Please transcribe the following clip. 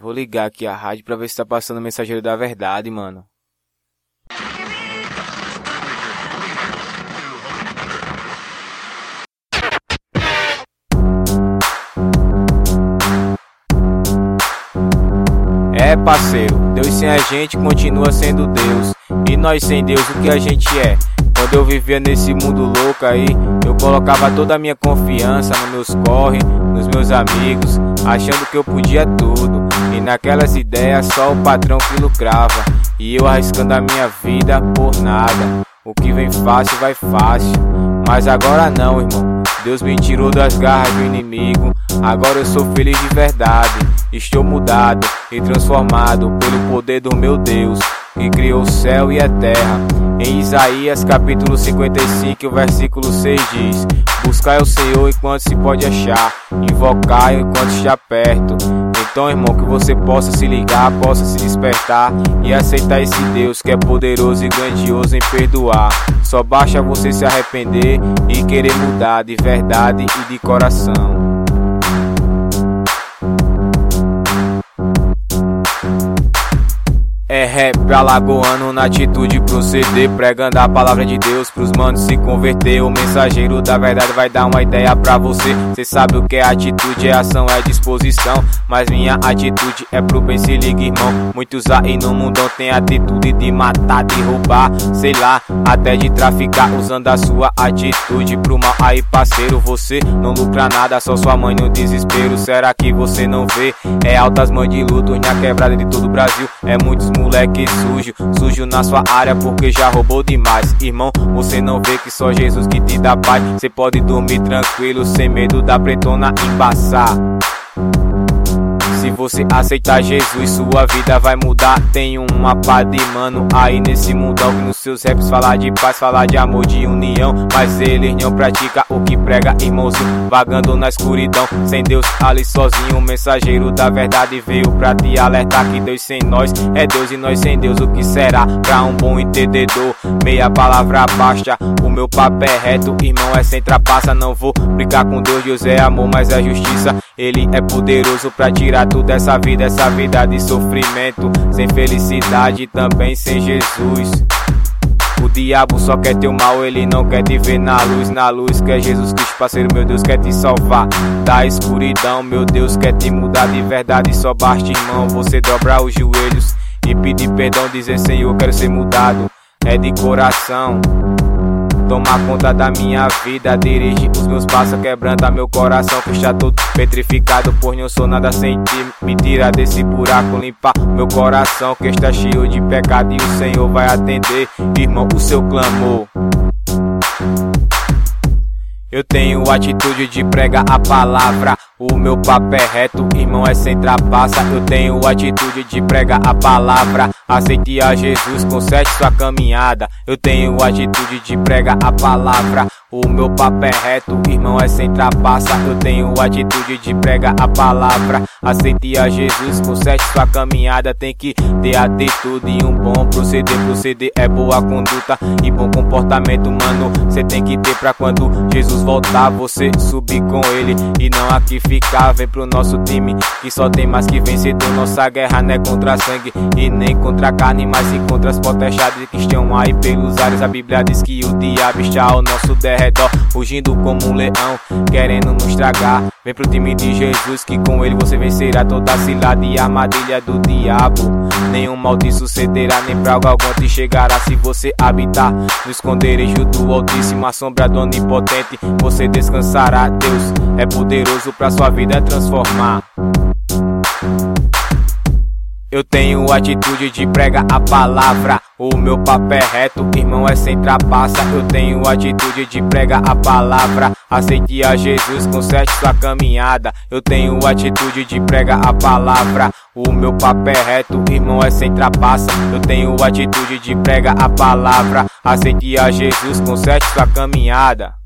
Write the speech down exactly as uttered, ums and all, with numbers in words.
Vou ligar aqui a rádio pra ver se tá passando o mensageiro da verdade, mano. É, parceiro, Deus sem a gente continua sendo Deus. E nós sem Deus, o que a gente é? Quando eu vivia nesse mundo louco aí, eu colocava toda a minha confiança nos meus corre, nos meus amigos, achando que eu podia tudo. E naquelas ideias só o patrão que lucrava, e eu arriscando a minha vida por nada. O que vem fácil vai fácil, mas agora não, irmão. Deus me tirou das garras do inimigo. Agora eu sou feliz de verdade. Estou mudado e transformado pelo poder do meu Deus, que criou o céu e a terra. Em Isaías capítulo cinquenta e cinco, versículo seis diz: buscai o Senhor enquanto se pode achar, invocai enquanto está perto. Então, irmão, que você possa se ligar, possa se despertar e aceitar esse Deus que é poderoso e grandioso em perdoar. Só basta você se arrepender e querer mudar de verdade e de coração. É rap alagoano na atitude proceder, pregando a palavra de Deus pros manos se converter. O mensageiro da verdade vai dar uma ideia pra você. Cê sabe o que é atitude, é ação, é disposição. Mas minha atitude é pro bem, se liga, irmão. Muitos aí no mundão tem atitude de matar, de roubar, sei lá, até de traficar, usando a sua atitude pro mal. Aí, parceiro, você não lucra nada, só sua mãe no desespero. Será que você não vê? É altas mães de luto na quebrada de todo o Brasil. É muitos moleque sujo, sujo na sua área porque já roubou demais. Irmão, você não vê que só Jesus que te dá paz. Cê pode dormir tranquilo, sem medo da pretona embaçar. Se você aceitar Jesus, sua vida vai mudar. Tem uma pá de mano aí nesse mundão que nos seus raps fala de paz, fala de amor, de união, mas eles não praticam o que prega, irmãozinho, vagando na escuridão. Sem Deus ali sozinho, o mensageiro da verdade veio pra te alertar que Deus sem nós é Deus e nós sem Deus o que será? Pra um bom entendedor, meia palavra basta. O meu papo é reto, irmão, é sem trapaça. Não vou brincar com Deus, Deus é amor, mas é justiça. Ele é poderoso pra tirar tudo essa vida, essa vida de sofrimento, sem felicidade, também sem Jesus. O diabo só quer teu mal, ele não quer te ver na luz. Na luz que é Jesus Cristo, parceiro, meu Deus quer te salvar da escuridão. Meu Deus quer te mudar de verdade. Só basta, irmão, você dobrar os joelhos e pedir perdão, dizer: Senhor, quero ser mudado, é de coração. Toma conta da minha vida, dirige os meus passos, quebrando meu coração que está todo petrificado, pois não sou nada sem ti. Me tira desse buraco, limpa meu coração que está cheio de pecado, e o Senhor vai atender, irmão, o seu clamor. Eu tenho atitude de pregar a palavra, o meu papo é reto, irmão, é sem trapaça. Eu tenho atitude de pregar a palavra, aceite a Jesus, conserte sua caminhada. Eu tenho atitude de pregar a palavra, o meu papo é reto, irmão, é sem trapaça. Eu tenho atitude de pregar a palavra, aceite a Jesus, conserte sua caminhada. Tem que ter atitude e um bom proceder, proceder é boa conduta e bom comportamento, mano. Cê tem que ter pra quando Jesus voltar, você subir com ele e não aqui ficar. Vem pro nosso time que só tem mais que vencedor. Nossa guerra não é contra sangue e nem contra carne, mas sim contra as potestades que estão aí pelos ares. A Bíblia diz que o diabo está ao nosso derredor, rugindo como um leão, querendo nos estragar. Vem pro time de Jesus que com ele você vencerá toda a cilada e armadilha do diabo. Nenhum mal te sucederá, nem praga alguma te chegará. Se você habitar no esconderijo do Altíssimo, a sombra do Onipotente, você descansará. Deus é poderoso pra sua vida transformar. Eu tenho atitude de pregar a palavra, o meu papo é reto, irmão, é sem trapaça. Eu tenho atitude de pregar a palavra, aceite a Jesus, conserte sua caminhada. Eu tenho atitude de pregar a palavra, o meu papo é reto, irmão, é sem trapaça. Eu tenho atitude de pregar a palavra, aceite a Jesus, conserte sua caminhada.